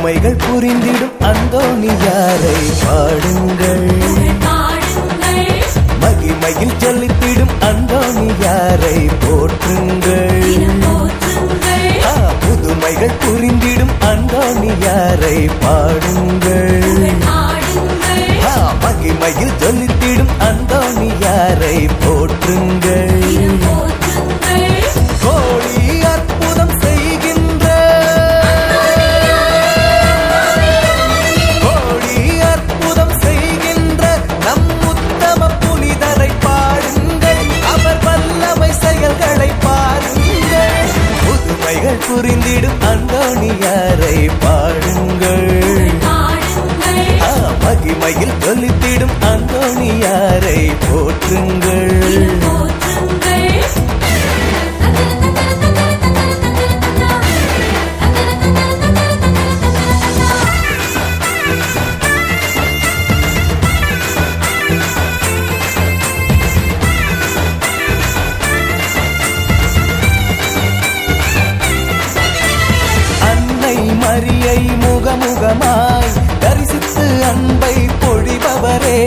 புதுமைகள் புரிந்திடும் அந்தோணியாரை பாடுங்கள். மகிமையில் ஜொலித்திடும் அந்தோணியாரை போற்றுங்கள். புதுமைகள் புரிந்திடும் அந்தோணியாரை பாடுங்கள். மகிமையில் ஜொலித்திடும் அந்தோணியாரை போற்றுங்கள். கோடி அற்புதம் செய்கின்ற கோடி அற்புதம் செய்கின்ற நம் உத்தம புனிதரை பாடுங்கள். அவர் வல்லமை செயல்களை பாருங்கள். புதுமைகள் புரிந்திடும் அந்தோணியாரை பாடுங்கள். மகிமையில் ஜொலித்திடும் அந்தோணியாரை போற்றுங்கள். அன்னை மரியை முகமுகமாய் தரிசித்து அன்பை பொழிபவரே,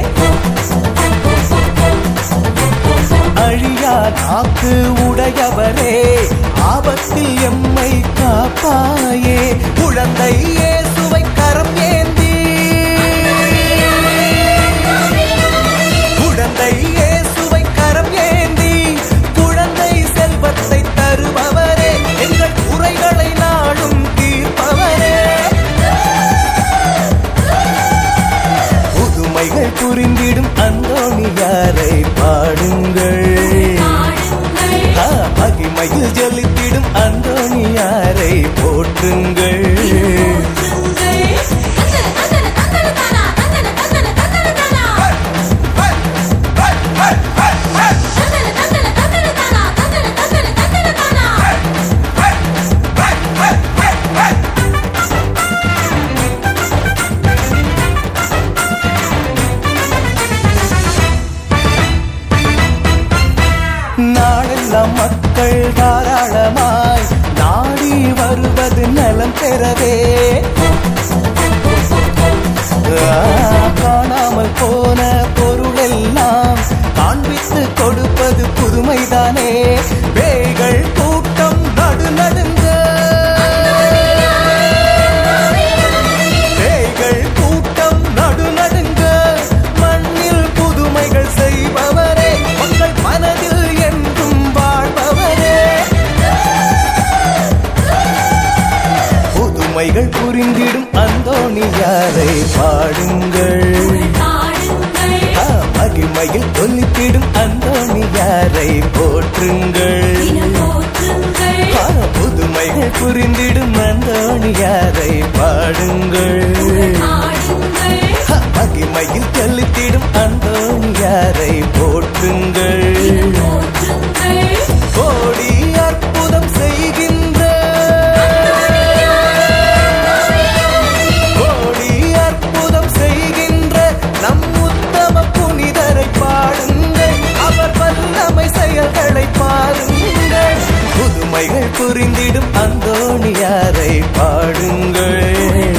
அழியா காக்கு உடையவரே, ஆபத்தில் எம்மை காப்பாயே. குழந்தை இயேசுவை கரம் ஏந்தி குழந்தை இயேசுவை கரம் ஏந்தி குழந்தை செல்வத்தை தருபவரே, எங்கள் குறைகளை நாளும் தீர்ப்பவரே. புதுமைகள் புரிந்திடும் அந்தோணியாரை பாடுங்கள். மகிமையில் ஜொலித்திடும் அந்தோணியாரை போற்றுங்கள். நாடெல்லாம் மக்கள் தாராளமாய் நாடி வருவது நலம் பெறவே, காணாமல் போன பொருளெல்லாம் காண்பித்து கொடுப்பது புதுமைதானே. பேய்கள் கூட்டம் நடுநடுங்க, பேய்கள் கூட்டம் நடுநடுங்க, மண்ணில் புதுமைகள் செய்பவரே, மக்கள் மனதில் என்றும் வாழ்பவரே. புதுமைகள் புரிந்திடும் அந்தோணியாரை பாடுங்கள். மகிமையில் ஜொலித்திடும் அந்தோணியாரை போற்றுங்கள். புதுமைகள் புரிந்திடும் அந்தோணியாரை பாடுங்கள். மகிமையில் ஜொலித்திடும் அந்தோணியாரை போற்றுங்கள். கோடி அற்புதம் செய்கின்ற கோடி அற்புதம் செய்கின்ற நம் உத்தம புனிதரை பாடுங்கள். அவர் வல்லமை செயல்களை பாருங்கள். புதுமைகள் புரிந்திடும் அந்தோணியாரை பாடுங்கள்.